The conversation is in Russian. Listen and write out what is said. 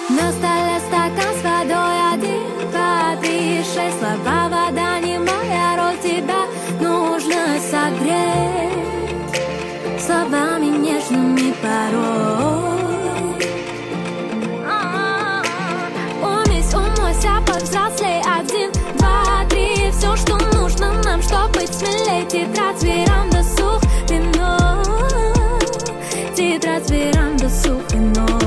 На столе стакан с водой, 1, 2, 3, 6. Слова вода не моя роль, тебя нужно согреть словами нежными порой. Умойся, повзрослей, 1, 2, 3. Все, что нужно нам, чтоб быть смелей. Тетрадь, веранда, сух, вино. Тетрадь, веранда, сух, вино.